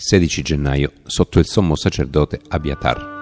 16 gennaio, sotto il sommo sacerdote Abiatar.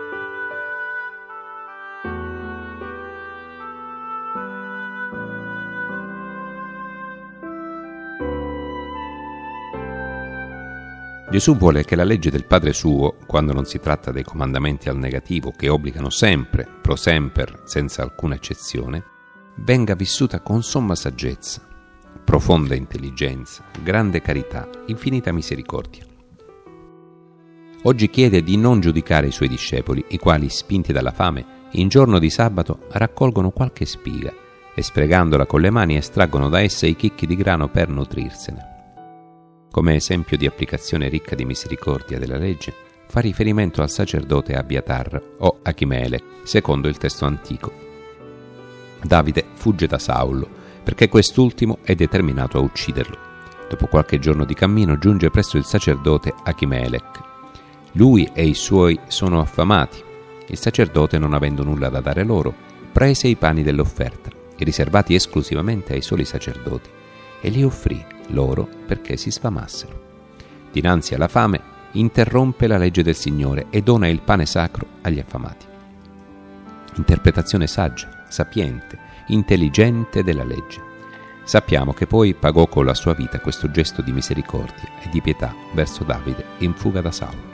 Gesù vuole che la legge del Padre suo, quando non si tratta dei comandamenti al negativo che obbligano sempre, pro semper, senza alcuna eccezione, venga vissuta con somma saggezza, profonda intelligenza, grande carità, infinita misericordia. Oggi chiede di non giudicare i suoi discepoli, i quali, spinti dalla fame, in giorno di sabato raccolgono qualche spiga e, sfregandola con le mani, estraggono da essa i chicchi di grano per nutrirsene. Come esempio di applicazione ricca di misericordia della legge, fa riferimento al sacerdote Abiatar o Achimele, secondo il testo antico. Davide fugge da Saulo, perché quest'ultimo è determinato a ucciderlo. Dopo qualche giorno di cammino giunge presso il sacerdote Achimelech. Lui e i suoi sono affamati. Il sacerdote, non avendo nulla da dare loro, prese i pani dell'offerta, riservati esclusivamente ai soli sacerdoti, e li offrì loro perché si sfamassero. Dinanzi alla fame interrompe la legge del Signore e dona il pane sacro agli affamati. Interpretazione saggia, sapiente, intelligente della legge. Sappiamo che poi pagò con la sua vita questo gesto di misericordia e di pietà verso Davide in fuga da Saulo.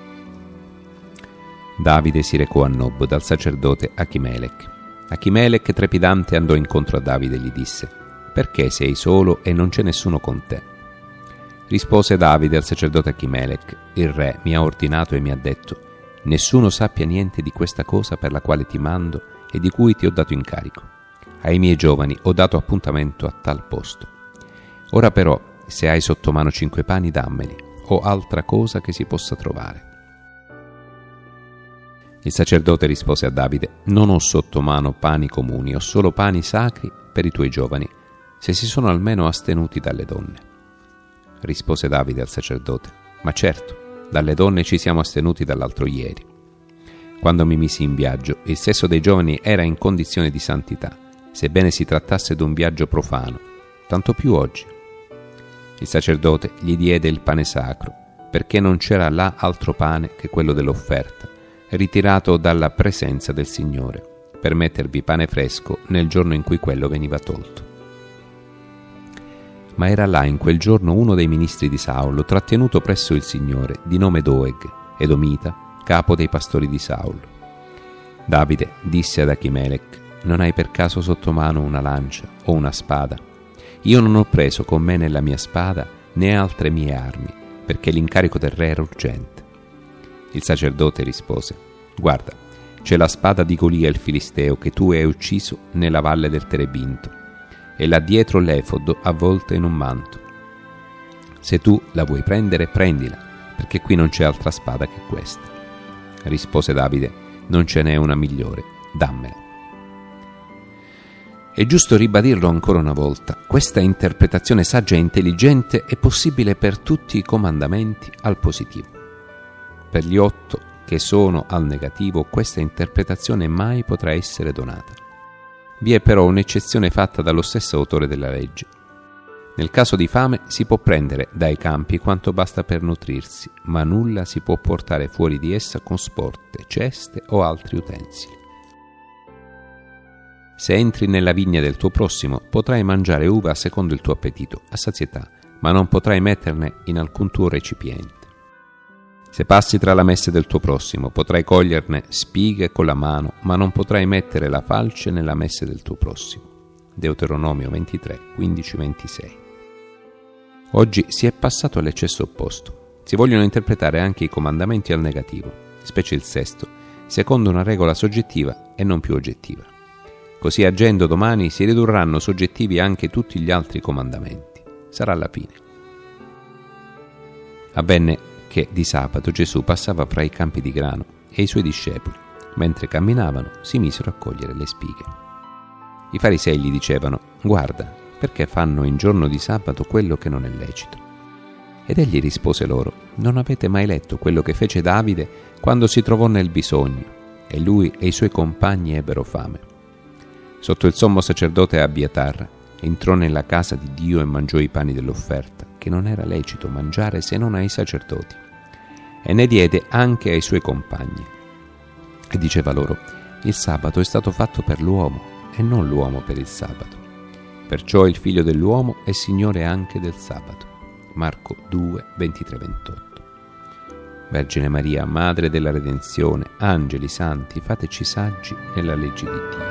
Davide si recò a Nob dal sacerdote Achimelech. Achimelech, trepidante, andò incontro a Davide e gli disse: «Perché sei solo e non c'è nessuno con te?» Rispose Davide al sacerdote Achimelech: «Il re mi ha ordinato e mi ha detto: nessuno sappia niente di questa cosa per la quale ti mando e di cui ti ho dato incarico. Ai miei giovani ho dato appuntamento a tal posto. Ora però, se hai sotto mano 5 pani, dammeli, o altra cosa che si possa trovare». Il sacerdote rispose a Davide: «Non ho sotto mano pani comuni, ho solo pani sacri per i tuoi giovani, se si sono almeno astenuti dalle donne». Rispose Davide al sacerdote: «Ma certo, dalle donne ci siamo astenuti dall'altro ieri. Quando mi misi in viaggio, il sesso dei giovani era in condizione di santità, sebbene si trattasse d'un viaggio profano, tanto più oggi». Il sacerdote gli diede il pane sacro, perché non c'era là altro pane che quello dell'offerta, ritirato dalla presenza del Signore, per mettervi pane fresco nel giorno in cui quello veniva tolto. Ma era là in quel giorno uno dei ministri di Saulo, trattenuto presso il Signore, di nome Doeg, edomita, capo dei pastori di Saulo. Davide disse ad Achimelech: «Non hai per caso sotto mano una lancia o una spada? Io non ho preso con me né la mia spada né altre mie armi, perché l'incarico del re era urgente». Il sacerdote rispose: «Guarda, c'è la spada di Golia il filisteo che tu hai ucciso nella valle del Terebinto, e là dietro l'efod avvolta in un manto. Se tu la vuoi prendere, prendila, perché qui non c'è altra spada che questa». Rispose Davide: «Non ce n'è una migliore, dammela». È giusto ribadirlo ancora una volta: questa interpretazione saggia e intelligente è possibile per tutti i comandamenti al positivo. Per gli 8 che sono al negativo, questa interpretazione mai potrà essere donata. Vi è però un'eccezione fatta dallo stesso autore della legge. Nel caso di fame si può prendere dai campi quanto basta per nutrirsi, ma nulla si può portare fuori di essa con sporte, ceste o altri utensili. Se entri nella vigna del tuo prossimo, potrai mangiare uva secondo il tuo appetito, a sazietà, ma non potrai metterne in alcun tuo recipiente. Se passi tra la messe del tuo prossimo, potrai coglierne spighe con la mano, ma non potrai mettere la falce nella messe del tuo prossimo. Deuteronomio 23, 15-26. Oggi si è passato all'eccesso opposto. Si vogliono interpretare anche i comandamenti al negativo, specie il sesto, secondo una regola soggettiva e non più oggettiva. Così agendo domani si ridurranno soggettivi anche tutti gli altri comandamenti. Sarà la fine. Avvenne che di sabato Gesù passava fra i campi di grano e i suoi discepoli, mentre camminavano, si misero a cogliere le spighe. I farisei gli dicevano: «Guarda, perché fanno in giorno di sabato quello che non è lecito?» Ed egli rispose loro: «Non avete mai letto quello che fece Davide quando si trovò nel bisogno, e lui e i suoi compagni ebbero fame? Sotto il sommo sacerdote Abiatar entrò nella casa di Dio e mangiò i pani dell'offerta, che non era lecito mangiare se non ai sacerdoti, e ne diede anche ai suoi compagni. E diceva loro: il sabato è stato fatto per l'uomo, e non l'uomo per il sabato. Perciò il Figlio dell'uomo è Signore anche del sabato. Marco 2, 23-28. Vergine Maria, Madre della Redenzione, angeli santi, fateci saggi nella legge di Dio.